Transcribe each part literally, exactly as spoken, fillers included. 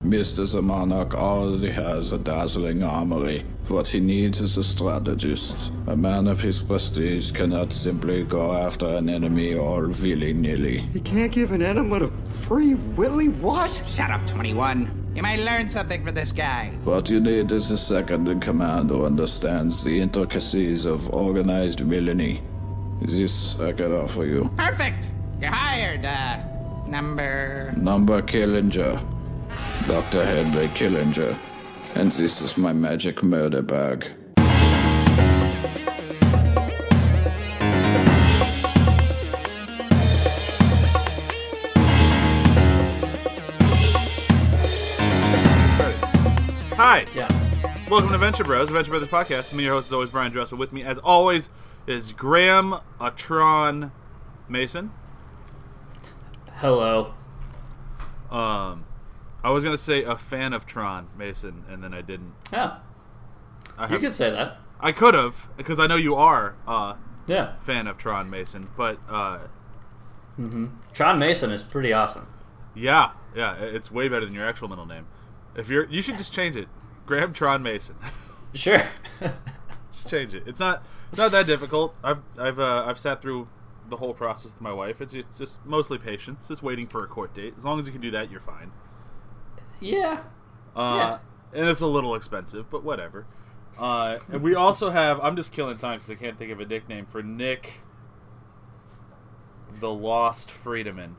Mister Zamanok already has a dazzling armory. What he needs is a strategist. A man of his prestige cannot simply go after an enemy all willy-nilly. He can't give an enemy a free willy what? Shut up, twenty-one. You might learn something from this guy. What you need is a second-in-command who understands the intricacies of organized villainy. This I can offer you. Perfect! You're hired, uh, number... Number Killinger. Doctor Henry Killinger. And this is my magic murder bag. Hi. Yeah. Welcome to Venture Bros, Venture Brothers Podcast. Me, your host, is always Brian Dressel. With me, as always, is Graham Atron Mason. Hello. Um, I was gonna say a fan of Tron Mason, and then I didn't. Yeah. I You have, could say that. I could have, because I know you are a Yeah. fan of Tron Mason. But uh, Tron Mason is pretty awesome. yeah, yeah, it's way better than your actual middle name. If you're, you should just change it, Graham Tron Mason. Sure. Just change it. It's not not that difficult. I've I've uh, I've sat through the whole process with my wife. It's it's just mostly patience, just waiting for a court date. As long as you can do that, you're fine. Yeah. Uh, and it's a little expensive, but whatever. Uh, and we also have. I'm just killing time because I can't think of a nickname for Nick, the Lost Freedoman.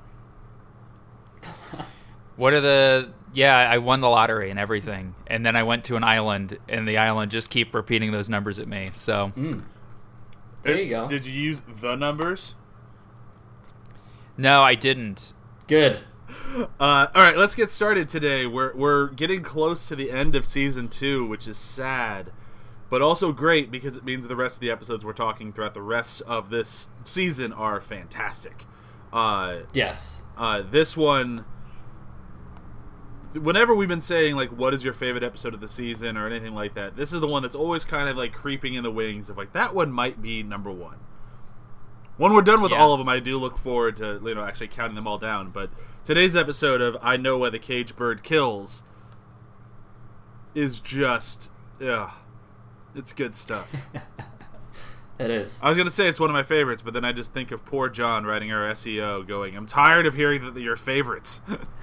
What are the... Yeah, I won the lottery and everything. And then I went to an island, and the island just keep repeating those numbers at me. So, Mm. There you go. Did you use the numbers? no, I didn't. Good. Uh, all right, let's get started today. We're we're getting close to the end of season two, which is sad, but also great because it means the rest of the episodes we're talking throughout the rest of this season are fantastic. Uh, Yes. uh, this one, whenever we've been saying like, what is your favorite episode of the season or anything like that, this is the one that's always kind of like creeping in the wings of like that one might be number one. When we're done with Yeah. all of them, I do look forward to, you know, actually counting them all down. But today's episode of I Know Why the Cage Bird Kills is just, yeah, it's good stuff. It is. I was going to say it's one of my favorites, but then I just think of poor John writing our S E O going, I'm tired of hearing that they're your favorites.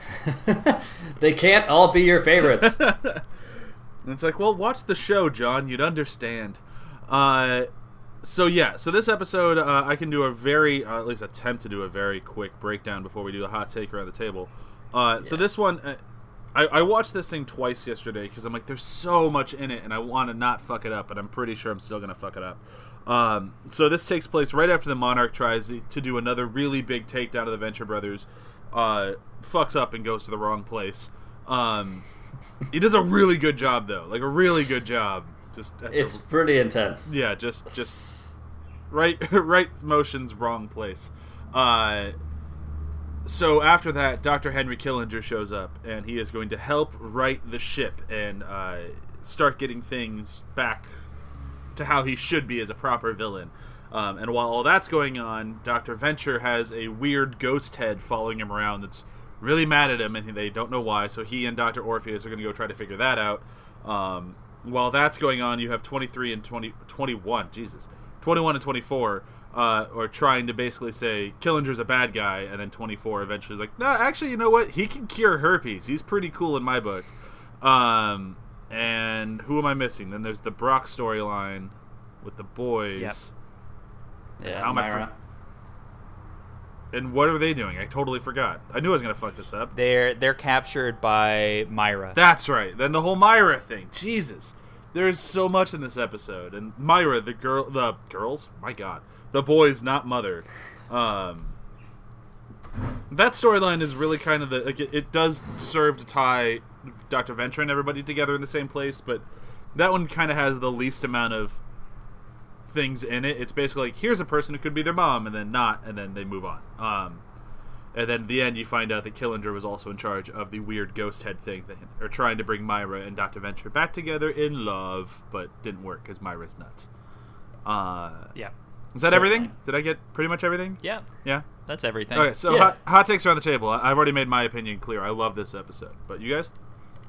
They can't all be your favorites. And it's like, well, watch the show, John. You'd understand. Uh, so, yeah. So this episode, uh, I can do a very, uh, at least attempt to do a very quick breakdown before we do a hot take around the table. Uh, So this one, uh, I, I watched this thing twice yesterday because I'm like, there's so much in it, and I want to not fuck it up, but I'm pretty sure I'm still going to fuck it up. Um, so this takes place right after the Monarch tries to do another really big takedown of the Venture Brothers, uh, fucks up and goes to the wrong place. Um, he does a really good job though, like a really good job. Just at It's the, pretty intense. yeah, just just right right motions, wrong place. Uh, so after that, Doctor Henry Killinger shows up, and he is going to help right the ship and uh, start getting things back to how he should be as a proper villain. Um, and while all that's going on, Doctor Venture has a weird ghost head following him around that's really mad at him, and they don't know why, so he and Doctor Orpheus are going to go try to figure that out. Um, while that's going on, you have twenty-three and twenty, twenty-one, Jesus, twenty-one and twenty-four uh, are trying to basically say, Killinger's a bad guy, and then twenty-four eventually is like, no, actually, you know what? He can cure herpes. He's pretty cool in my book. Um... And who am I missing? Then there's the Brock storyline with the boys. Yep. Yeah, How am I Myra. And what are they doing? I totally forgot. I knew I was going to fuck this up. They're they're captured by Myra. That's right. Then the whole Myra thing. Jesus. There's so much in this episode. And Myra, the girl, the girls? My God. The boys, not mother. Um, that storyline is really kind of the, like, it, it does serve to tie Doctor Venture and everybody together in the same place, but that one kind of has the least amount of things in it. It's basically like, here's a person who could be their mom, and then not, and then they move on. Um, and then at the end, you find out that Killinger was also in charge of the weird ghost head thing. They're trying to bring Myra and Doctor Venture back together in love, but didn't work because Myra's nuts. Uh, Yeah. is that Certainly. everything? Did I get pretty much everything? Yeah, Yeah? that's everything. Okay, so Yeah. hot, hot takes around the table. I- I've already made my opinion clear. I love this episode. But you guys?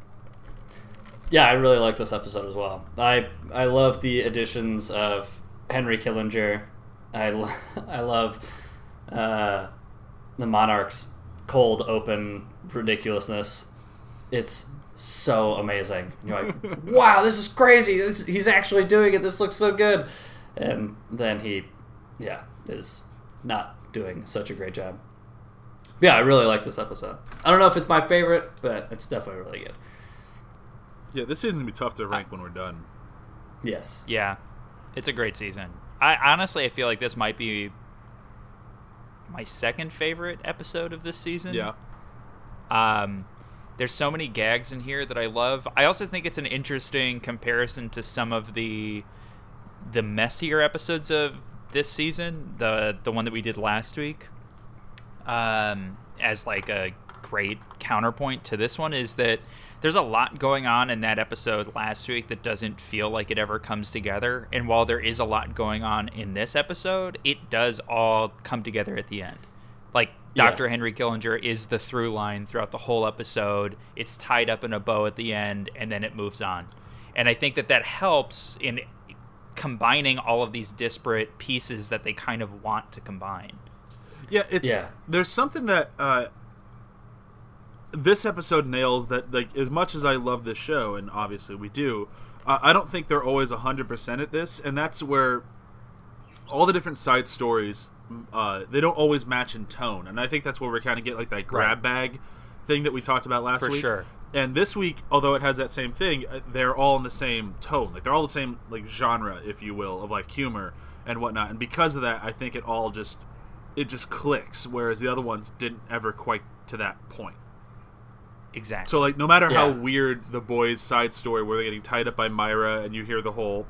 Yeah, I really like this episode as well. I I love the additions of Henry Killinger. I, lo- I love uh, the Monarch's cold open ridiculousness. It's so amazing. You're like, wow, this is crazy. This, he's actually doing it. This looks so good. And then he, yeah, is not doing such a great job. Yeah, I really like this episode. I don't know if it's my favorite, but it's definitely really good. Yeah, this season's going to be tough to rank when we're done. Yes. Yeah, it's a great season. I honestly, I feel like this might be my second favorite episode of this season. Yeah. Um, there's so many gags in here that I love. I also think it's an interesting comparison to some of the the messier episodes of this season, the the one that we did last week. Um, as like a great counterpoint to this one is that there's a lot going on in that episode last week that doesn't feel like it ever comes together. And while there is a lot going on in this episode, it does all come together at the end. Like, Doctor Yes. Henry Killinger is the through line throughout the whole episode. It's tied up in a bow at the end, and then it moves on. And I think that that helps in combining all of these disparate pieces that they kind of want to combine. Yeah, it's Yeah. there's something that uh, this episode nails that, like, as much as I love this show, and obviously we do, uh, I don't think they're always one hundred percent at this, and that's where all the different side stories, uh, they don't always match in tone, and I think that's where we kind of get, like, that grab bag thing that we talked about last For week. sure. And this week, although it has that same thing, uh, they're all in the same tone. Like, they're all the same, like, genre, if you will, of, like, humor and whatnot, and because of that, I think it all just, it just clicks, whereas the other ones didn't ever quite to that point. Exactly. So, like, no matter how Yeah. weird the boys' side story where they're getting tied up by Myra and you hear the whole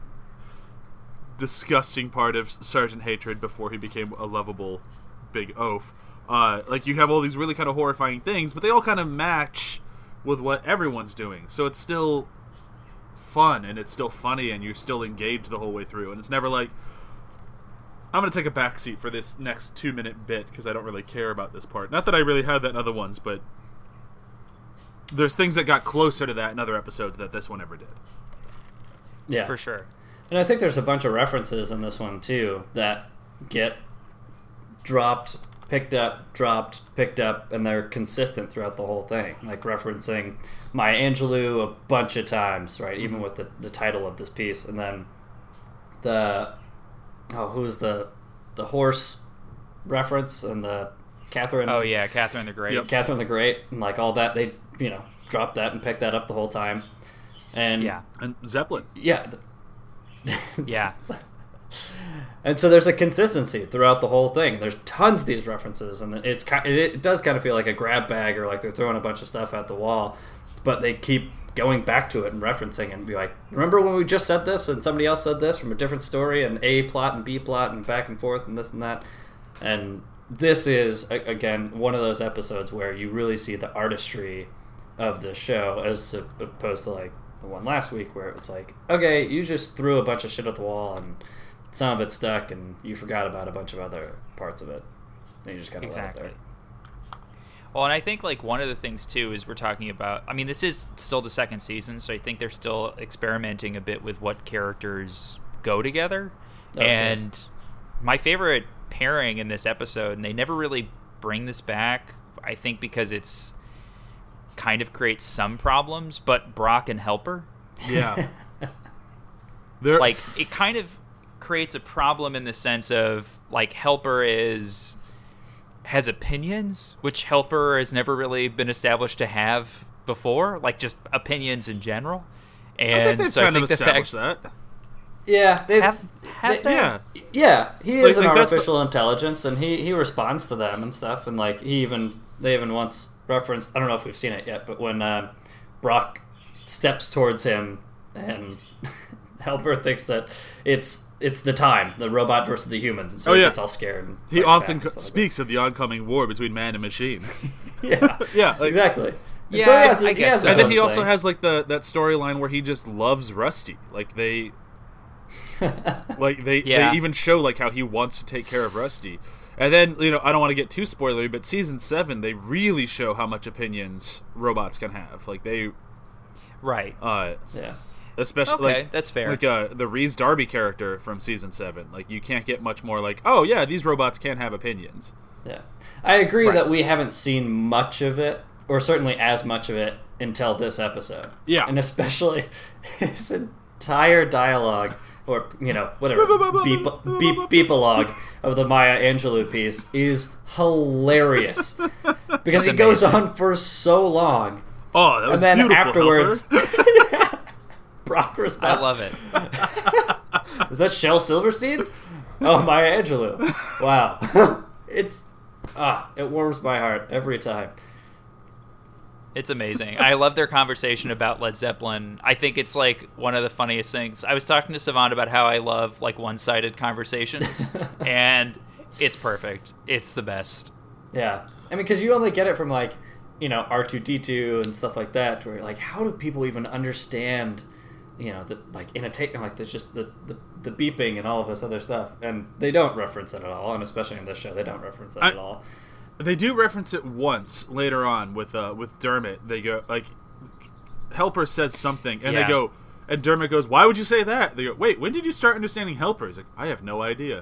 disgusting part of Sergeant Hatred before he became a lovable big oaf, uh, like, you have all these really kind of horrifying things, but they all kind of match with what everyone's doing. So it's still fun and it's still funny and you're still engaged the whole way through. And it's never like, I'm going to take a backseat for this next two-minute bit because I don't really care about this part. Not that I really had that in other ones, but there's things that got closer to that in other episodes that this one ever did. Yeah. For sure. And I think there's a bunch of references in this one, too, that get dropped, picked up, dropped, picked up, and they're consistent throughout the whole thing. Like referencing Maya Angelou a bunch of times, right? Even with the, the title of this piece. And then the, oh, who's the, the horse reference and the Catherine. Oh, yeah, Catherine the Great. Yep. Catherine the Great, and like all that, they, you know, dropped that and picked that up the whole time. And Yeah. And Zeppelin. yeah. Yeah. And so there's a consistency throughout the whole thing. There's tons of these references, and it's ki- it does kind of feel like a grab bag or like they're throwing a bunch of stuff at the wall, but they keep going back to it and referencing and be like, remember when we just said this and somebody else said this from a different story and A plot and B plot and back and forth and this and that. And this is, a- again, one of those episodes where you really see the artistry of the show as opposed to like the one last week where it was like, okay, you just threw a bunch of shit at the wall and some of it stuck and you forgot about a bunch of other parts of it. And you just kind of Exactly. let it there. Well, and I think like one of the things too is we're talking about. I mean, this is still the second season, so I think they're still experimenting a bit with what characters go together. Oh, sure. And my favorite pairing in this episode, and they never really bring this back. I think because it's kind of creates some problems, but Brock and Helper, Yeah. They're, like it kind of creates a problem in the sense of like Helper is has opinions, which Helper has never really been established to have before, like just opinions in general. And I think they've so kind I of think the fact established that. Yeah, they've, have, have they- they? Yeah. yeah, he Like- is an like, that's artificial intelligence, and he, he responds to them and stuff. And like he even they even once referenced, I don't know if we've seen it yet, but when uh, Brock steps towards him and Helper thinks that it's it's the time, the robot versus the humans, and so Oh, he yeah. gets all scared. And He fights often back co- and stuff like speaks of the oncoming war between man and machine. that. Yeah, Yeah, like- exactly. And Yeah, so he has, I he guess has so. his And then own he also thing. has like the that storyline where he just loves Rusty. Like they, like they, Yeah. they even show like how he wants to take care of Rusty. And then, you know, I don't want to get too spoilery, but season seven they really show how much opinions robots can have. Like they, Right. Uh, Yeah. especially Okay, like, that's fair. Like uh, the Rhys Darby character from season seven. Like you can't get much more like, oh yeah, these robots can have opinions. Yeah. I agree Right. that we haven't seen much of it, or certainly as much of it, until this episode. Yeah. And especially his entire dialogue, or, you know, whatever, beep, beep, beep-a-log of the Maya Angelou piece is hilarious. Because That's he goes amazing. on for so long. Oh, that was And then beautiful. afterwards, Helper. Brock I responds, love it. "Was that Shel Silverstein? Oh, Maya Angelou. Wow." It's, ah, it warms my heart every time. It's amazing. I love their conversation about Led Zeppelin. I think it's like one of the funniest things. I was talking to Savant about how I love like one-sided conversations, and it's perfect. It's the best. Yeah. I mean, because you only get it from, like, you know, R two D two and stuff like that, where, like, how do people even understand, you know, the, like, in a tape, like, there's just the, the, the beeping and all of this other stuff. And they don't reference it at all, and especially in this show, they don't reference it I- at all. They do reference it once later on with uh, with Dermot. They go like, Helper says something, and Yeah. they go, and Dermot goes, "Why would you say that?" They go, "Wait, when did you start understanding Helper?" He's like, "I have no idea."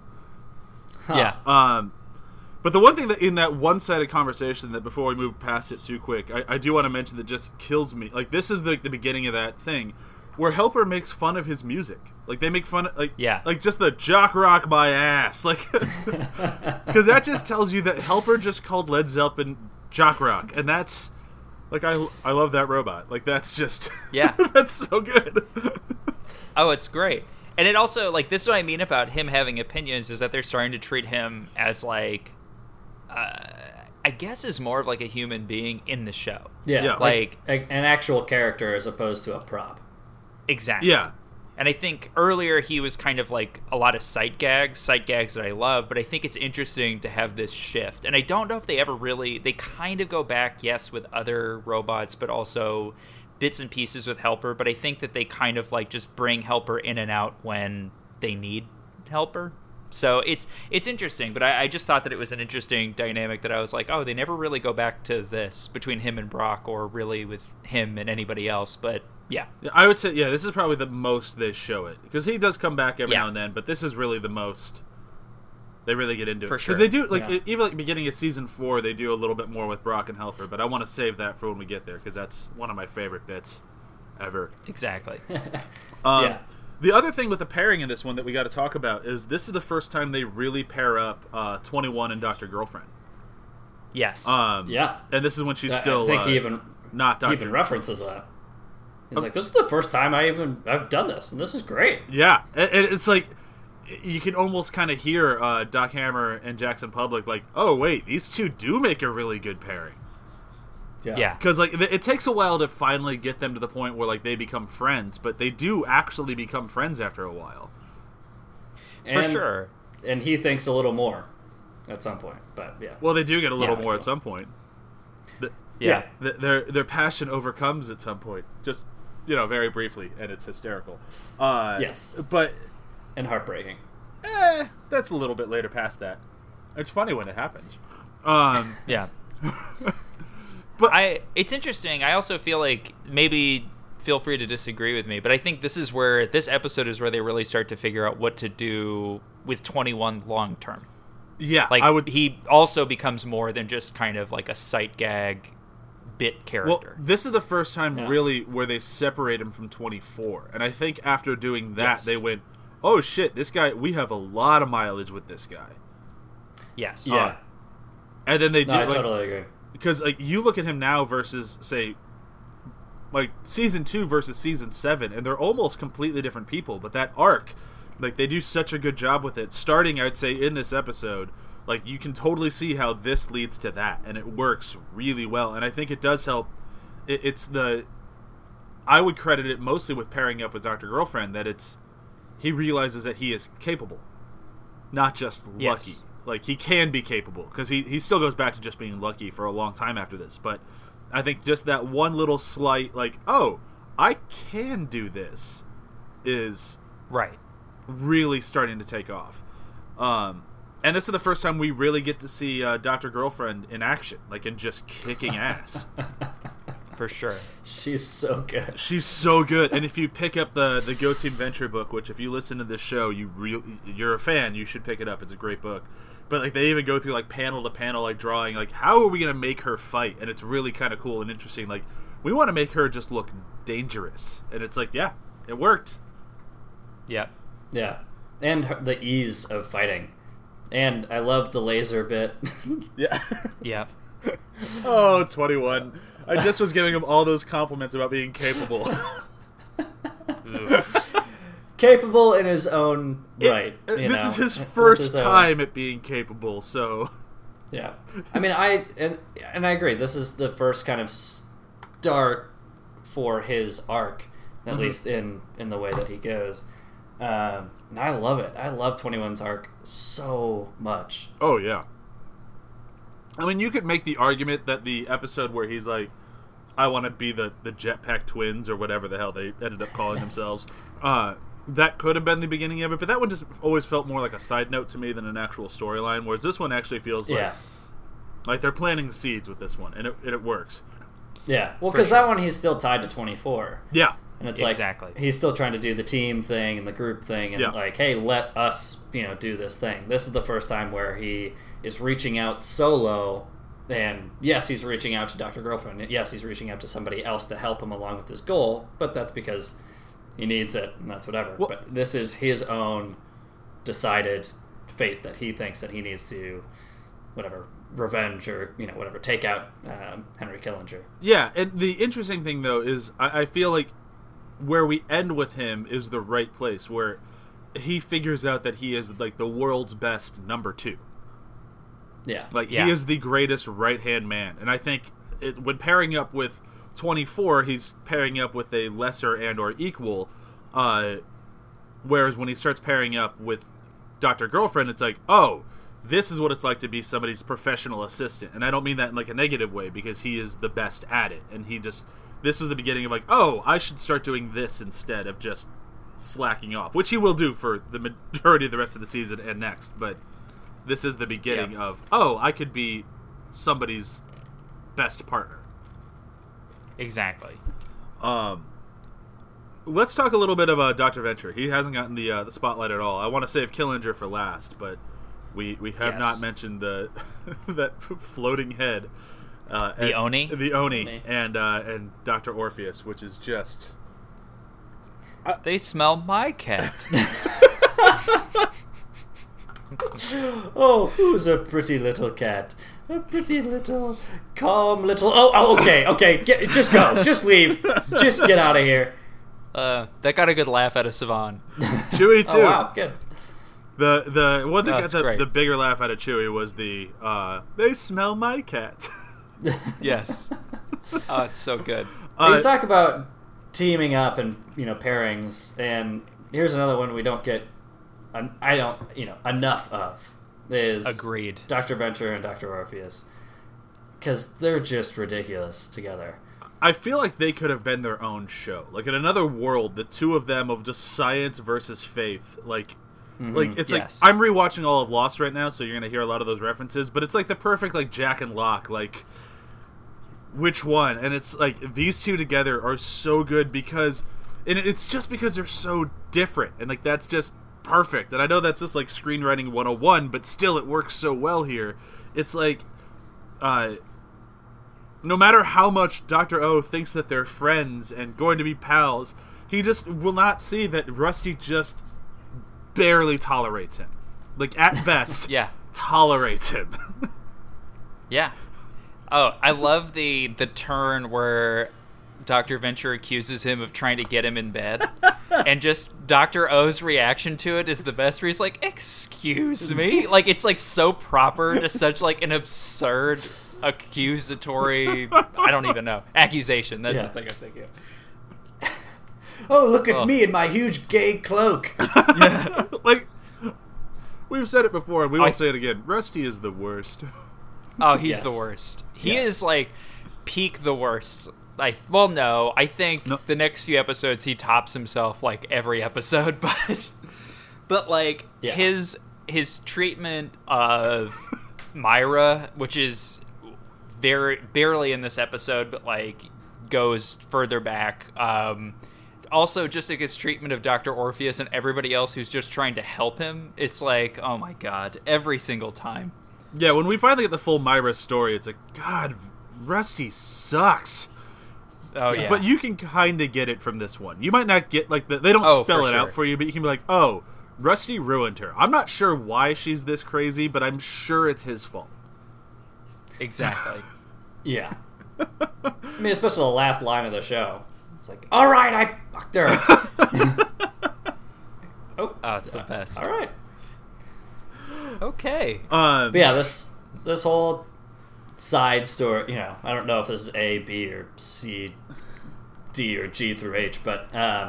Yeah. Um, but the one thing that in that one-sided conversation that before we move past it too quick, I, I do want to mention that just kills me. Like this is the the beginning of that thing where Helper makes fun of his music. Like they make fun of like Yeah. like just the jock rock my ass, like because that just tells you that Helper just called Led Zeppelin jock rock, and that's like I I love that robot. Like that's just Yeah. that's so good. Oh, it's great. And it also, like, this is what I mean about him having opinions, is that they're starting to treat him as, like, uh, I guess is more of, like, a human being in the show. Yeah. Yeah. Like, a, an actual character as opposed to a prop. Exactly. Yeah. And I think earlier he was kind of like a lot of sight gags, sight gags that I love, but I think it's interesting to have this shift. And I don't know if they ever really, they kind of go back, yes, with other robots, but also bits and pieces with Helper. But I think that they kind of like just bring Helper in and out when they need Helper. So it's it's interesting, but I, I just thought that it was an interesting dynamic that I was like, oh, they never really go back to this between him and Brock, or really with him and anybody else. But yeah. Yeah, I would say, yeah, this is probably the most they show it. Because he does come back every Yeah. now and then, but this is really the most they really get into it. For sure. Because they do, like, Yeah. e- even like beginning of season four, they do a little bit more with Brock and Helper, but I want to save that for when we get there, because that's one of my favorite bits ever. Exactly. Um, Yeah. The other thing with the pairing in this one that we got to talk about is this is the first time they really pair up uh, twenty-one and Doctor Girlfriend. Yes. Um, Yeah. And this is when she's I- still I think uh, he even not he Doctor even references that. He's like, "This is the first time I even I've done this, and this is great." Yeah, and and it's like you can almost kind of hear uh, Doc Hammer and Jackson Public like, oh wait, these two do make a really good pairing. yeah. Because like it it takes a while to finally get them to the point where like they become friends, but they do actually become friends after a while. For And- sure. And he thinks a little more at some point, but yeah. Well, they do get a little Yeah. more at some point. The- Yeah. th- their their passion overcomes at some point, just you know, very briefly, and it's hysterical. Uh, Yes. but And heartbreaking. eh, that's a little bit later past that. It's funny when it happens. Um, Yeah. But- I it's interesting. I also feel like maybe feel free to disagree with me, but I think this is where this episode is where they really start to figure out what to do with twenty-one long term. yeah, Like I would. he also becomes more than just kind of like a sight gag bit Well, character. this is the first time Yeah. really where they separate him from twenty-four, and I think after doing that, Yes. they went, "Oh shit, this guy. We have a lot of mileage with this guy." yes. Yeah. Uh, and then they do No, I like, totally agree. because like you look at him now versus say like season two versus season seven, and they're almost completely different people, but that arc, like they do such a good job with it, starting I'd say in this episode. Like you can totally see how this leads to that, and it works really well, and I think it does help. It, it's the I would credit it mostly with pairing up with Doctor Girlfriend, that it's he realizes that he is capable, not just lucky. Yes. Like he can be capable, because he, he still goes back to just being lucky for a long time after this. But I think just that one little slight, like, oh, I can do this, is Right. really starting to take off. Um, and this is the first time we really get to see uh, Doctor Girlfriend in action, like in just kicking ass. for sure. She's so good. She's so good. And if you pick up the the Go Team Venture book, which if you listen to this show, you re- you're a fan, you should pick it up. It's a great book. But like they even go through like panel to panel, like drawing, like how are we gonna make her fight? And it's really kind of cool and interesting. Like we want to make her just look dangerous, and it's like yeah, it worked. Yeah. Yeah, and her, the ease of fighting, and I love the laser bit. Yeah. Yeah. Oh, twenty-one. I just was giving him all those compliments about being capable. Capable in his own It- right. uh, you this know, is his with first his own- time at being capable, so Yeah, I mean, I and and I agree. This is the first kind of start for his arc, at Mm-hmm. least in in the way that he goes. Um, and I love it. I love twenty-one's arc so much. oh yeah. I mean, you could make the argument that the episode where he's like, "I want to be the the Jetpack Twins" or whatever the hell they ended up calling themselves, uh, that could have been the beginning of it. But that one just always felt more like a side note to me than an actual storyline. Whereas this one actually feels like Yeah, like they're planting seeds with this one, and it and it works. yeah. Well, For because sure. that one he's still tied to twenty-four. Yeah. And it's Exactly. like he's still trying to do the team thing and the group thing, and Yeah. like, hey, let us, you know, do this thing. This is the first time where he is reaching out solo, and yes, he's reaching out to Doctor Girlfriend. And yes, he's reaching out to somebody else to help him along with his goal, but that's because he needs it, and that's whatever. Well- but this is his own decided fate that he thinks that he needs to, whatever, revenge or you know whatever, take out um, Henry Killinger. Yeah, and the interesting thing though is I, I feel like where we end with him is the right place, where he figures out that he is like the world's best number two. Yeah, Like Yeah. he is the greatest right hand man, and I think it, when pairing up with twenty-four, he's pairing up with a lesser and or equal. Uh, whereas when he starts pairing up with Doctor Girlfriend, it's like, oh, this is what it's like to be somebody's professional assistant, and I don't mean that in like a negative way because he is the best at it, and he just this was the beginning of like, oh, I should start doing this instead of just slacking off, which he will do for the majority of the rest of the season and next, but. This is the beginning Yeah. of, oh, I could be somebody's best partner. Exactly. Um, let's talk a little bit of uh, Doctor Venture. He hasn't gotten the uh, the spotlight at all. I want to save Killinger for last, but we we have Yes. not mentioned the that floating head. Uh, The and- Oni? The Oni, Oni. and uh, and Doctor Orpheus, which is just They smell my cat. Oh, who's a pretty little cat? A pretty little, calm little. Oh, oh okay, okay. Get, just go. Just leave. Just get out of here. Uh, that got a good laugh out of Savan. Chewie too. Oh, wow, good. The the one that Oh, got it's the, great. the bigger laugh out of Chewie was the uh, they smell my cat. Yes. Oh, it's so good. Uh, you talk about teaming up and you know pairings, and here's another one we don't get. an- I don't, you know, enough of is Agreed. Doctor Venture and Doctor Orpheus, because they're just ridiculous together. I feel like they could have been their own show. Like in another world, the two of them of just science versus faith. Like, like it's Yes. like I'm rewatching all of Lost right now, so you're gonna hear a lot of those references. But it's like the perfect like Jack and Locke. Like, which one? And it's like these two together are so good because, and it's just because they're so different, and like that's just perfect. And I know that's just like screenwriting one oh one, but still it works so well here. It's like, uh. no matter how much Doctor O thinks that they're friends and going to be pals, he just will not see that Rusty just barely tolerates him. Like, at best, Yeah. tolerates him. Yeah. Oh, I love the the turn where Doctor Venture accuses him of trying to get him in bed. And just Doctor O's reaction to it is the best, where he's like, excuse me? Like, it's like so proper to such like an absurd accusatory, I don't even know, accusation. That's Yeah. the thing I'm thinking of. Oh, look at Oh. me in my huge gay cloak. Like, we've said it before, and we will I- say it again. Rusty is the worst. Oh, he's Yes. the worst. He Yeah. is like peak the worst. Like, well, no, I think No. the next few episodes he tops himself like every episode, but but like Yeah. his his treatment of Myra, which is very barely in this episode, but like goes further back. Um, also, just like his treatment of Doctor Orpheus and everybody else who's just trying to help him, it's like, oh my god, every single time. Yeah, when we finally get the full Myra story, it's like, God, Rusty sucks. Oh yeah, But you can kind of get it from this one. You might not get, like, the, they don't Oh, spell for it sure. out for you, but you can be like, oh, Rusty ruined her. I'm not sure why she's this crazy, but I'm sure it's his fault. exactly. Yeah. I mean, especially the last line of the show. It's like, all right, I fucked her. oh, Oh, it's the best. all right. Okay. Um, But yeah, this this whole side story, you know, I don't know if this is A, B, or C, D, or G through H, but um,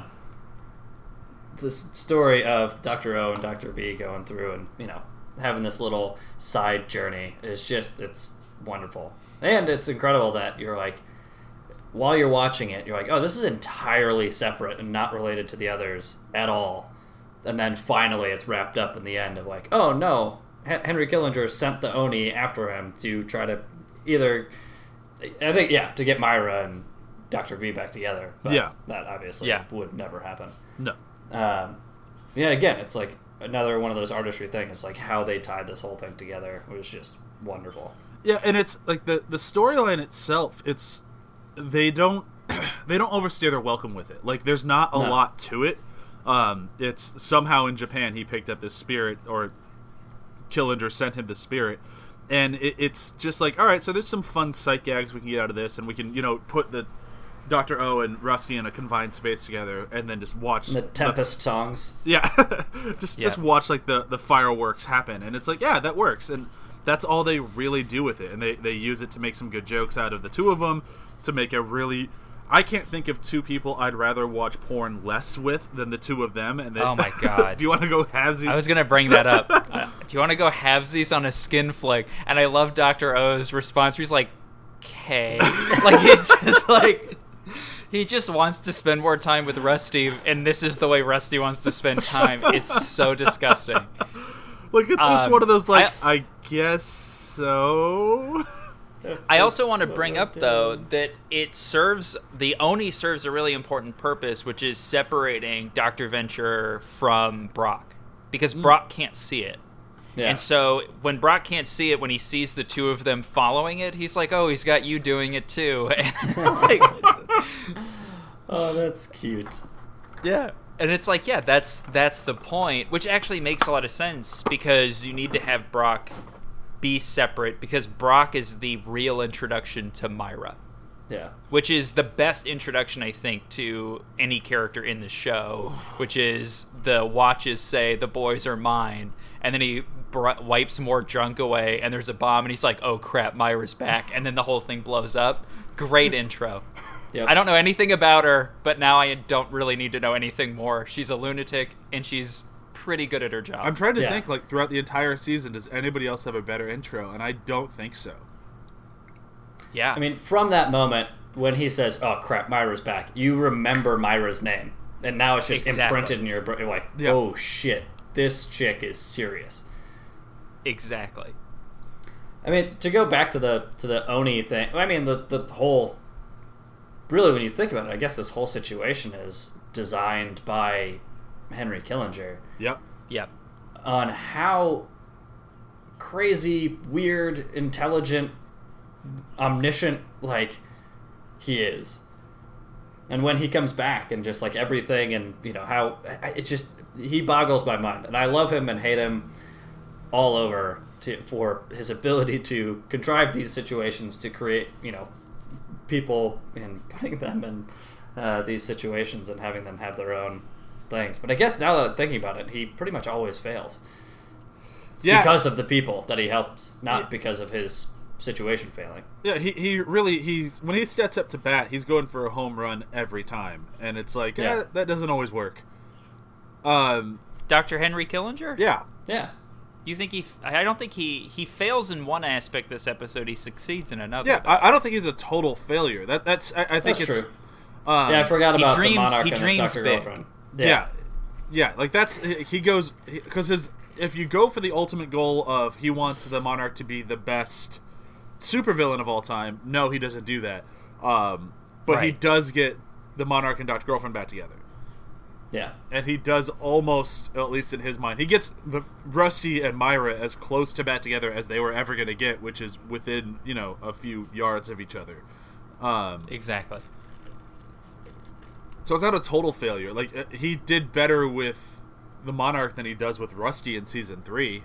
this story of Doctor O and Doctor V going through and, you know, having this little side journey is just, it's wonderful. And it's incredible that you're like, while you're watching it, you're like, oh, this is entirely separate and not related to the others at all. And then finally it's wrapped up in the end of like, oh no, H- Henry Killinger sent the Oni after him to try to either, I think, yeah, to get Myra and Doctor V back together. But Yeah. that obviously Yeah. would never happen. No. Um, yeah, again, it's like another one of those artistry things. It's like how they tied this whole thing together was just wonderful. Yeah, and it's like the the storyline itself. It's they don't they don't overstay their welcome with it. Like there's not a No. lot to it. Um, it's somehow in Japan he picked up this spirit, or Killinger sent him the spirit, and it, it's just like, all right, so there's some fun sight gags we can get out of this, and we can you know put the Doctor O and Rusty in a confined space together, and then just watch The Tempest songs. Yeah, just Yeah. just watch like the, the fireworks happen, and it's like, yeah, that works, and that's all they really do with it, and they, they use it to make some good jokes out of the two of them, to make a really, I can't think of two people I'd rather watch porn less with than the two of them. And they, Oh my god. do you want to go halvesies? I was gonna bring that up. Uh, do you want to go halvesies on a skin flick? And I love Doctor O's response. Where he's like, "K," like he's just like. He just wants to spend more time with Rusty, and this is the way Rusty wants to spend time. It's so disgusting. Like it's just Um, one of those like I- I, guess so. I also want to bring up, though, that it serves, the Oni serves a really important purpose, which is separating Doctor Venture from Brock. Because Brock can't see it. Yeah. And so when Brock can't see it, when he sees the two of them following it, he's like, oh, he's got you doing it too. And like, Oh, that's cute. yeah. And it's like, yeah, that's that's the point, which actually makes a lot of sense because you need to have Brock be separate because Brock is the real introduction to Myra, Yeah. which is the best introduction, I think, to any character in the show, which is the watches say, the boys are mine, and then he br- wipes more junk away, and there's a bomb, and he's like, oh crap, Myra's back, and then the whole thing blows up. Great intro. Yep. I don't know anything about her, but now I don't really need to know anything more. She's a lunatic, and she's pretty good at her job. I'm trying to Yeah. think like throughout the entire season, does anybody else have a better intro? And I don't think so. yeah. I mean, from that moment when he says, "Oh crap, Myra's back," you remember Myra's name, and now it's just Exactly. imprinted in your brain. You're like, Yeah. "Oh shit, this chick is serious." exactly. I mean, to go back to the to the Oni thing. I mean, the the whole. Really, when you think about it, I guess this whole situation is designed by Henry Killinger Yep. Yeah. on how crazy, weird, intelligent, omniscient, like, he is. And when he comes back and just, like, everything and, you know, how, it's just, he boggles my mind. And I love him and hate him all over to, for his ability to contrive these situations to create, you know, people and putting them in uh, these situations and having them have their own things. But I guess now that I'm thinking about it, he pretty much always fails. Yeah. Because of the people that he helps, not Yeah. because of his situation failing. Yeah, he, he really he's when he steps up to bat, he's going for a home run every time, and it's like, Yeah. yeah, that doesn't always work. Um, Doctor Henry Killinger? yeah, Yeah. You think he? I don't think he he fails in one aspect this episode. He succeeds in another. yeah. though. I, I don't think he's a total failure. That that's I, I think That's it's true. Um, Yeah, I forgot he about dreams- the Monarch he and dreams the Doctor big. Girlfriend. yeah. yeah, Like that's he goes because his if you go for the ultimate goal of he wants the Monarch to be the best supervillain of all time. No, he doesn't do that. Um, but he Right. does get the Monarch and Doctor Girlfriend back together. Yeah. And he does almost, at least in his mind, he gets the Rusty and Myra as close to back together as they were ever going to get, which is within, you know, a few yards of each other. Um, Exactly. so it's not a total failure. Like, uh, he did better with the Monarch than he does with Rusty in season three.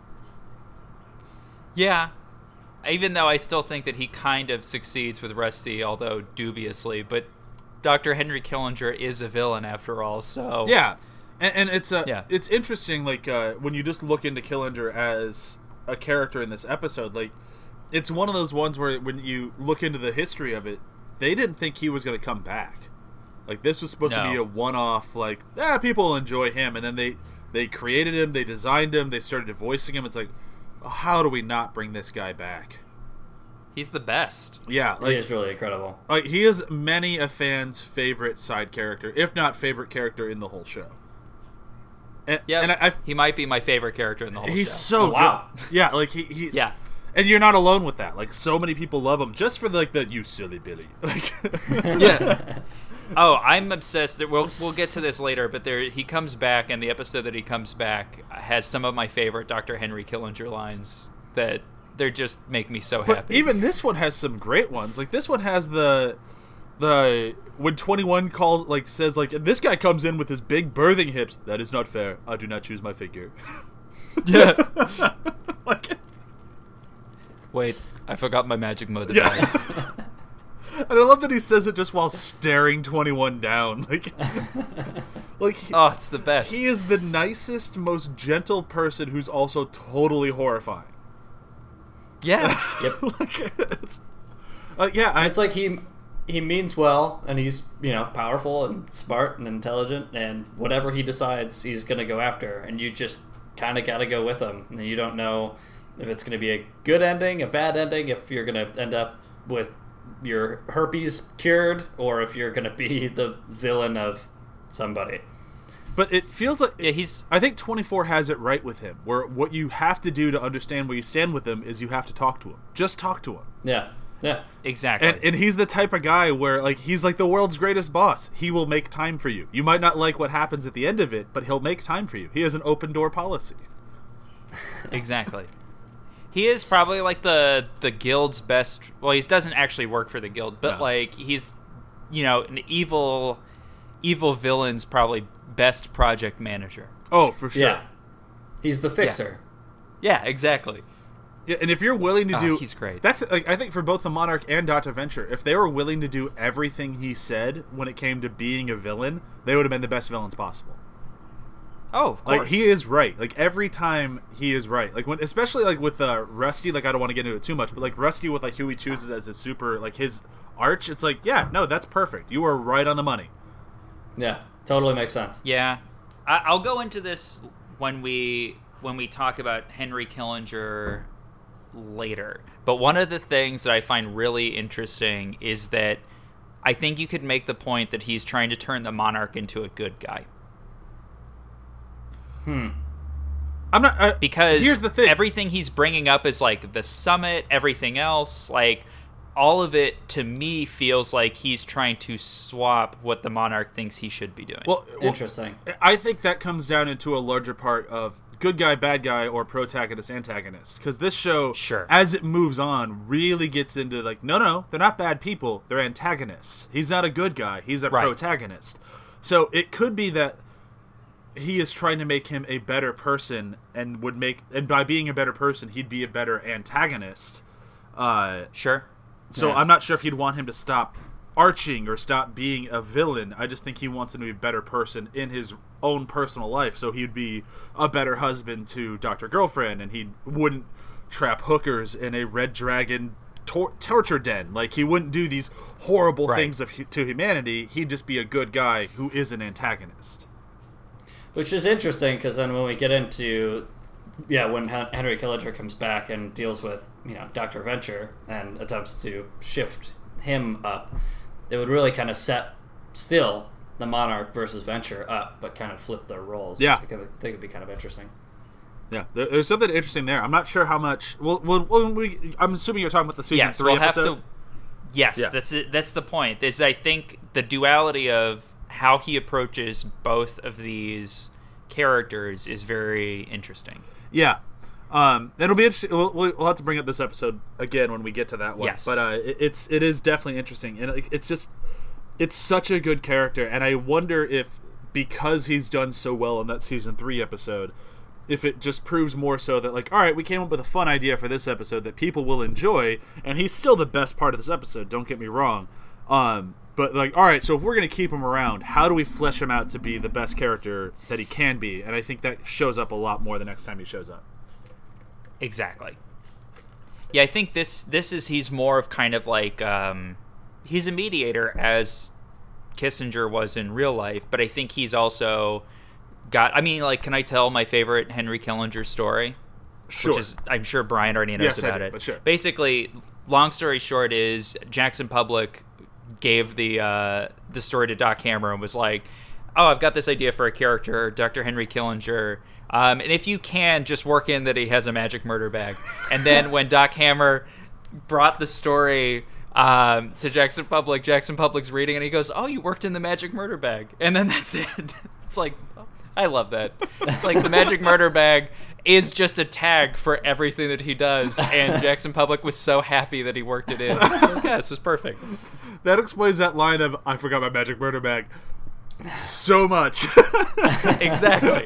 Yeah. Even though I still think that he kind of succeeds with Rusty, although dubiously, but Doctor Henry Killinger is a villain after all, so... Yeah, and, and it's uh, Yeah. it's interesting, like, uh, when you just look into Killinger as a character in this episode, like, it's one of those ones where when you look into the history of it, they didn't think he was going to come back. Like, this was supposed to No. be a one-off, like, ah, people will enjoy him, and then they, they created him, they designed him, they started voicing him. It's like, how do we not bring this guy back? He's the best. Yeah, He like, is really incredible. like he is many a fan's favorite side character, if not favorite character in the whole show. And, Yeah, and I, I he might be my favorite character in the whole he's show. so Oh, wow. good. Yeah, like he, he's Yeah. and you're not alone with that. Like, so many people love him just for like the you silly Billy. Like, Yeah. Oh, I'm obsessed. That we'll we'll get to this later, but there he comes back, and the episode that he comes back has some of my favorite Doctor Henry Killinger lines that they just make me so but happy. even this one has some great ones. Like, this one has the the when twenty-one calls, like, says, like, this guy comes in with his big birthing hips. That is not fair. I do not choose my figure. Yeah. Like, Wait, I forgot my magic mode. yeah. And I love that he says it just while staring twenty-one down. Like, like he, Oh, it's the best. he is the nicest, most gentle person who's also totally horrifying. Yeah. Yep. Like, it's, uh, yeah, I, It's like he he means well, and he's, you know, powerful and smart and intelligent, and whatever he decides, he's going to go after, and you just kind of got to go with him. And you don't know if it's going to be a good ending, a bad ending, if you're going to end up with your herpes cured, or if you're going to be the villain of somebody. but it feels like Yeah, he's I think twenty-four has it right with him, where what you have to do to understand where you stand with him is you have to talk to him. Just talk to him. Yeah, yeah. exactly. And, and he's the type of guy where, like, he's like the world's greatest boss. He will make time for you. You might not like what happens at the end of it, but he'll make time for you. He has an open door policy. Exactly. He is probably like the the guild's best. Well, he doesn't actually work for the guild, but No. like he's, you know, an evil, evil villain's probably best project manager. Oh, for sure. Yeah. He's the fixer. Yeah, exactly. Yeah, and if you're willing to Oh, do, he's great. That's like, I think for both the Monarch and Doctor Venture, if they were willing to do everything he said when it came to being a villain, they would have been the best villains possible. Oh, of course. Like, he is right. Like, every time he is right. Like, when, especially like with uh, Rusty. Like, I don't want to get into it too much, but like Rusty with like who he chooses as his super, like his arch. It's like, yeah, no, that's perfect. You are right on the money. Yeah, totally makes sense. Yeah, I, I'll go into this when we when we talk about Henry Killinger later. But one of the things that I find really interesting is that I think you could make the point that he's trying to turn the Monarch into a good guy. I'm not uh, Because here's the thing. everything he's bringing up is like the summit, everything else, like all of it to me feels like he's trying to swap what the Monarch thinks he should be doing. well, well, Interesting. I think that comes down into a larger part of good guy, bad guy, or protagonist, antagonist. Because this show, Sure. as it moves on, really gets into like, no, no, they're not bad people. They're antagonists. He's not a good guy. He's a Right. protagonist. So it could be that he is trying to make him a better person, and would make, and by being a better person, he'd be a better antagonist. Uh, Sure. so Yeah. I'm not sure if he'd want him to stop arching or stop being a villain. I just think he wants him to be a better person in his own personal life, so he'd be a better husband to Doctor Girlfriend, and he wouldn't trap hookers in a Red Dragon tor- torture den. Like, he wouldn't do these horrible Right. things of, to humanity. He'd just be a good guy who is an antagonist. Which is interesting, because then when we get into, yeah, when Hen- Henry Killinger comes back and deals with, you know, Doctor Venture and attempts to shift him up, it would really kind of set still the Monarch versus Venture up, but kind of flip their roles. Yeah. Which I think would be kind of interesting. Yeah, there, there's something interesting there. I'm not sure how much. Well, well, when we, I'm assuming you're talking about the season Yeah, so three we'll have episode. to Yes, Yeah. that's it. That's the point. Is I think the duality of how he approaches both of these characters is very interesting. Yeah. Um, it'll be interesting. We'll, we'll have to bring up this episode again when we get to that one. Yes. But uh, it, it's it is definitely interesting, and it, it's just it's such a good character, and I wonder if because he's done so well in that season three episode, if it just proves more so that like, all right, we came up with a fun idea for this episode that people will enjoy, and he's still the best part of this episode. Don't get me wrong. Um, but like, all right, so if we're gonna keep him around, how do we flesh him out to be the best character that he can be? And I think that shows up a lot more the next time he shows up. Exactly. Yeah, I think this this is he's more of kind of like um, he's a mediator as Kissinger was in real life, but I think he's also got. I mean, like, can I tell my favorite Henry Kissinger story? Sure. Which is, I'm sure Brian already knows Yes, I about do, it. but sure. Basically, long story short is Jackson Public gave the uh, the story to Doc Hammer and was like, "Oh, I've got this idea for a character, Doctor Henry Kissinger." Um, and if you can, just work in that he has a magic murder bag. And then when Doc Hammer brought the story um, to Jackson Public, Jackson Public's reading, and he goes, "Oh, you worked in the magic murder bag." And then that's it. It's like, I love that. It's like the magic murder bag is just a tag for everything that he does. And Jackson Public was so happy that he worked it in. Like, yeah, this is perfect. That explains that line of "I forgot my magic murder bag" so much. Exactly.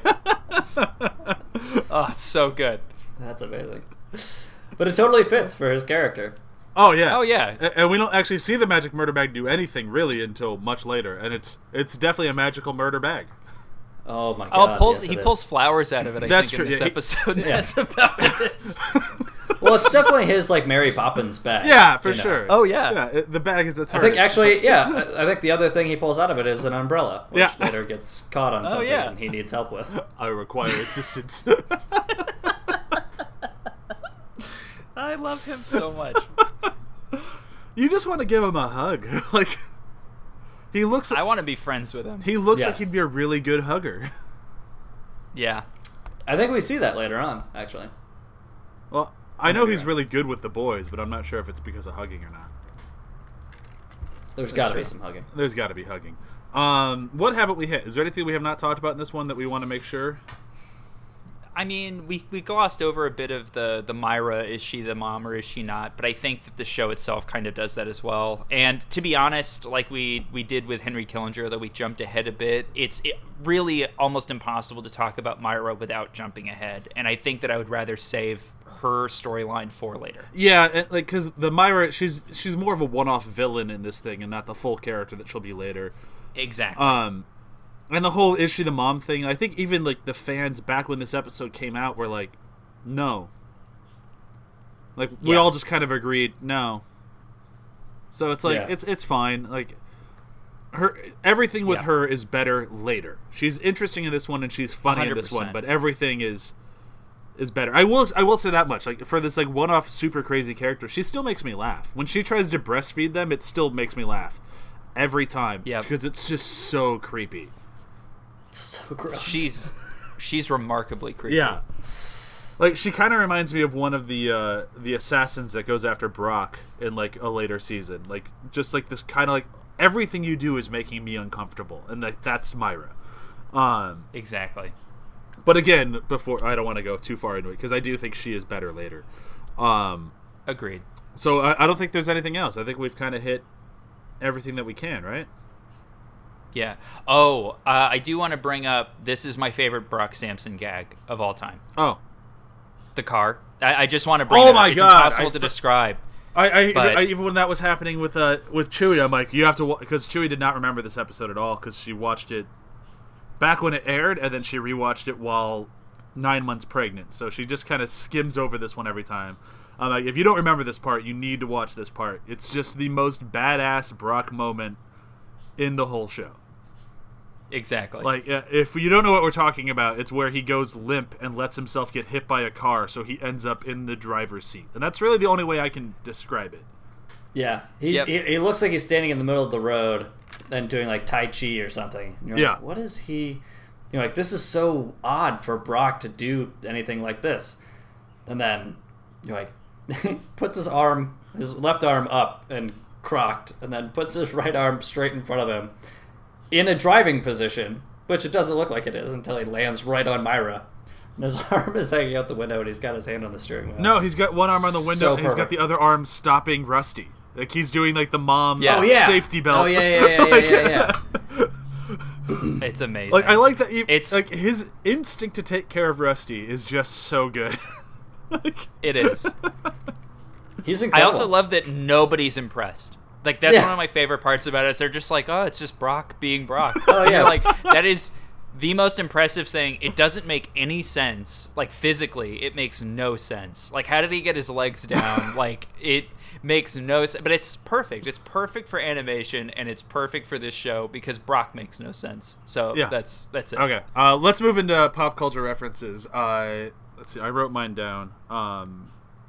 Oh, it's so good. That's amazing. But it totally fits for his character. Oh yeah. Oh, yeah. A- And we don't actually see the magic murder bag do anything really until much later, and it's it's definitely a magical murder bag. Oh my Oh, god. pulls yes, he it is. pulls flowers out of it, I That's think, true, in this yeah, he- episode. That's about it. Well, it's definitely his like Mary Poppins bag. Yeah, for you know. sure. Oh, yeah. Yeah, it- the bag is its I think actually, yeah, I I think the other thing he pulls out of it is an umbrella, which Yeah. later gets caught on something yeah. and he needs help with. I require assistance. I love him so much. You just want to give him a hug. Like he looks I want to be friends with him. he looks Yes. like he'd be a really good hugger. Yeah. I think we see that later on, actually. Well, I know maybe he's right. really good with the boys, but I'm not sure if it's because of hugging or not. There's got to be true. some hugging. There's got to be hugging. Um, what haven't we hit? Is there anything we have not talked about in this one that we want to make sure? I mean, we, we glossed over a bit of the, the Myra, is she the mom or is she not? But I think that the show itself kind of does that as well. And to be honest, like we, we did with Henry Kissinger, though we jumped ahead a bit, it's it really almost impossible to talk about Myra without jumping ahead. And I think that I would rather save her storyline for later. Yeah, and, like because the Myra, she's she's more of a one-off villain in this thing, and not the full character that she'll be later. Exactly. Um, and the whole is she the mom thing. I think even like the fans back when this episode came out were like, no. Like we Yeah. all just kind of agreed no. So it's like Yeah. it's it's fine. Like her everything with Yeah. her is better later. She's interesting in this one and she's funny in this one, one hundred percent. but everything is is better. I will I will say that much. Like for this like one-off super crazy character, she still makes me laugh. When she tries to breastfeed them, it still makes me laugh every time. Yeah. Because it's just so creepy. So gross. she's she's remarkably creepy. Yeah. Like she kind of reminds me of one of the uh, the assassins that goes after Brock in like a later season. Like just like this kind of like everything you do is making me uncomfortable, and like that's Myra. Um, Exactly. but again, before I don't want to go too far into it because I do think she is better later. Um, Agreed. so I, I don't think there's anything else. I think we've kind of hit everything that we can, right? Yeah. Oh, uh, I do want to bring up, this is my favorite Brock Sampson gag of all time. Oh, The car. I, I just want to bring Oh it up. my It's God, impossible I to fu- describe. I, I, But- I even when that was happening with uh with Chewie, I'm like, you have to because Chewie did not remember this episode at all because she watched it back when it aired and then she rewatched it while nine months pregnant. So she just kind of skims over this one every time. I'm like, if you don't remember this part, you need to watch this part. It's just the most badass Brock moment in the whole show. Exactly. Like, uh, if you don't know what we're talking about, it's where he goes limp and lets himself get hit by a car, so he ends up in the driver's seat. And that's really the only way I can describe it. Yeah, he, Yep. he he looks like he's standing in the middle of the road and doing like Tai Chi or something. And you're Yeah. like, what is he? You're like, this is so odd for Brock to do anything like this. And then you're like, puts his arm, his left arm up and crocked, and then puts his right arm straight in front of him in a driving position, which it doesn't look like it is until he lands right on Myra. And his arm is hanging out the window, and he's got his hand on the steering wheel. No, he's got one arm on the window, So and he's got the other arm stopping Rusty. Like, he's doing, like, the mom Yeah. Oh, yeah. safety belt. Oh, yeah, yeah, yeah, Like, yeah, yeah, yeah. It's amazing. Like, I like that. He, It's- like his instinct to take care of Rusty is just so good. Like, It is. He's I incredible. also love that nobody's impressed. Like, that's Yeah. one of my favorite parts about it. Is they're just like, oh, it's just Brock being Brock. Oh, And yeah. you're like, that is the most impressive thing. It doesn't make any sense. Like, physically, it makes no sense. Like, how did he get his legs down? Like, it makes no sense. But it's perfect. It's perfect for animation, and it's perfect for this show because Brock makes no sense. So Yeah. that's that's it. Okay, uh, let's move into pop culture references. Uh, let's see, I wrote mine down. Um,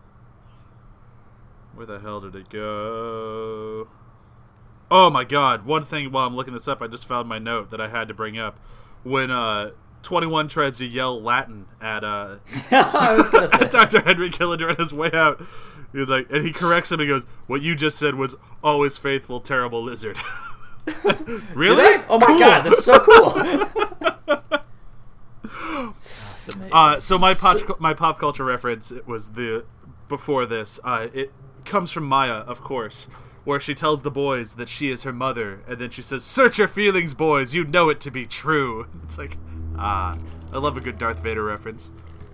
where the hell did it go? Oh my god, one thing while I'm looking this up, I just found my note that I had to bring up. When uh, twenty-one tries to yell Latin at uh, I was gonna say. Doctor Henry Killinger on his way out, he was like, and he corrects him and goes, "What you just said was always faithful, terrible lizard." Really? Did I? Oh my Cool. god, that's so cool. It's amazing. Uh, so my pop my pop culture reference it was the before this. Uh, it comes from Maya, of course, where she tells the boys that she is her mother, and then she says, "Search your feelings, boys. You know it to be true." It's like, ah, I love a good Darth Vader reference.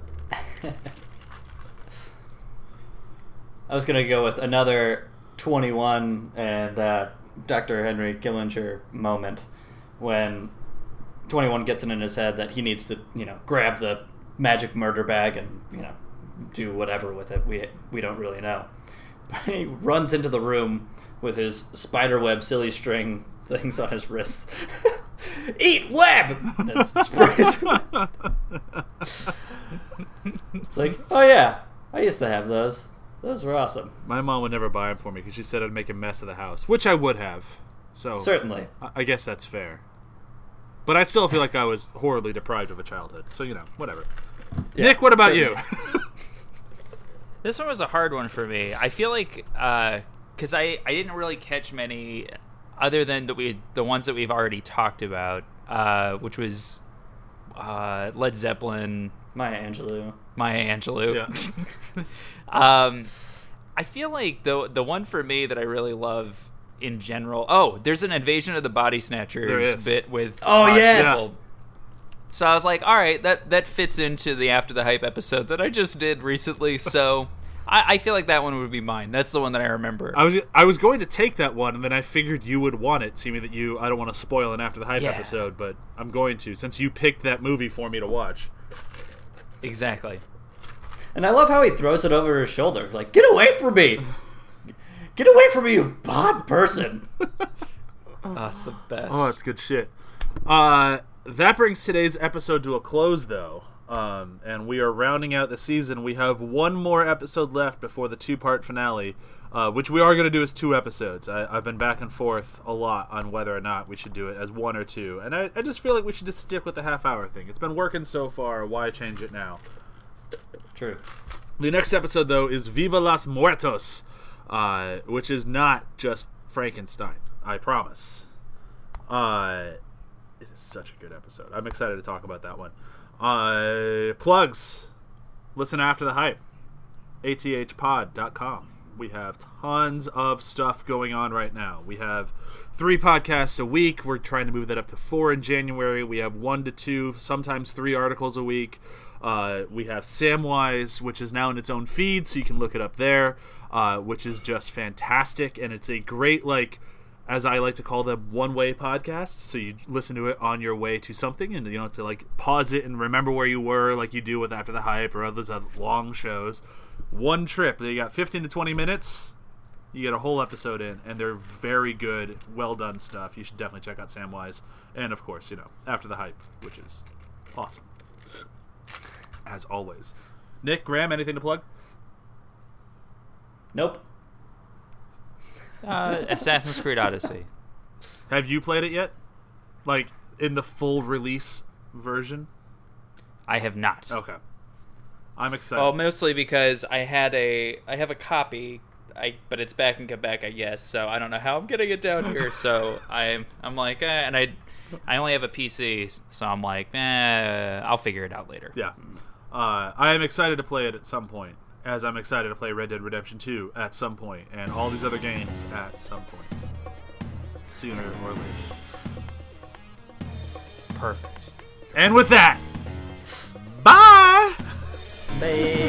I was gonna go with another twenty-one and uh, Doctor Henry Killinger moment when twenty-one gets it in his head that he needs to, you know, grab the magic murder bag and, you know, do whatever with it. We we don't really know. But he runs into the room with his spiderweb silly string things on his wrists. Eat web. That's the surprise. It's like, oh yeah, I used to have those. Those were awesome. My mom would never buy them for me because she said I'd make a mess of the house, which I would have. So Certainly. I, I guess that's fair. But I still feel like I was horribly deprived of a childhood. So you know, whatever. Yeah, Nick, what about certainly. you? This one was a hard one for me. I feel like because I, I didn't really catch many other than the, we, the ones that we've already talked about, uh, which was uh, Led Zeppelin, Maya Angelou. Maya Angelou. Yeah. um, I feel like the the one for me that I really love in general. Oh, there's an Invasion of the Body There Snatchers is. bit with. Oh, uh, yes! people. So I was like, all right, that that fits into the After the Hype episode that I just did recently. So I, I feel like that one would be mine. That's the one that I remember. I was I was going to take that one, and then I figured you would want it, seeing that you I don't want to spoil an After the Hype Yeah. episode, but I'm going to since you picked that movie for me to watch. Exactly. And I love how he throws it over his shoulder. Like, get away from me! Get away from me, you bad person! Oh, it's the best. Oh, that's good shit. Uh, that brings today's episode to a close, though. Um, and we are rounding out the season. We have one more episode left before the two-part finale, uh, which we are going to do as two episodes. I, I've been back and forth a lot on whether or not we should do it as one or two. And I, I just feel like we should just stick with the half-hour thing. It's been working so far. Why change it now? True. The next episode, though, is Viva Los Muertos, uh, which is not just Frankenstein. I promise. Uh, it is such a good episode. I'm excited to talk about that one. Uh, plugs. Listen after the hype. A T H pod dot com. We have tons of stuff going on right now. We have three podcasts a week. We're trying to move that up to four in January. We have one to two, sometimes three articles a week. Uh, we have Samwise, which is now in its own feed, so you can look it up there, uh, which is just fantastic. And it's a great, like, as I like to call them, one-way podcast. So you listen to it on your way to something, and you don't have to, like, pause it and remember where you were like you do with After the Hype or others of long shows. One trip. You got fifteen to twenty minutes. You get a whole episode in, and they're very good, well-done stuff. You should definitely check out Samwise. And, of course, you know, After the Hype, which is awesome. As always. Nick, Graham, anything to plug? Nope. Uh, Assassin's Creed Odyssey. Have you played it yet? Like, in the full release version? I have not. Okay. I'm excited. Well, mostly because I had a I have a copy I but it's back in Quebec, I guess. So I don't know how I'm getting it down here. So I'm I'm like, eh, and I I only have a P C, so I'm like, eh, I'll figure it out later. Yeah, uh, I am excited to play it at some point, as I'm excited to play Red Dead Redemption two at some point, and all these other games at some point, sooner or later. Perfect. And with that, bye. Bye.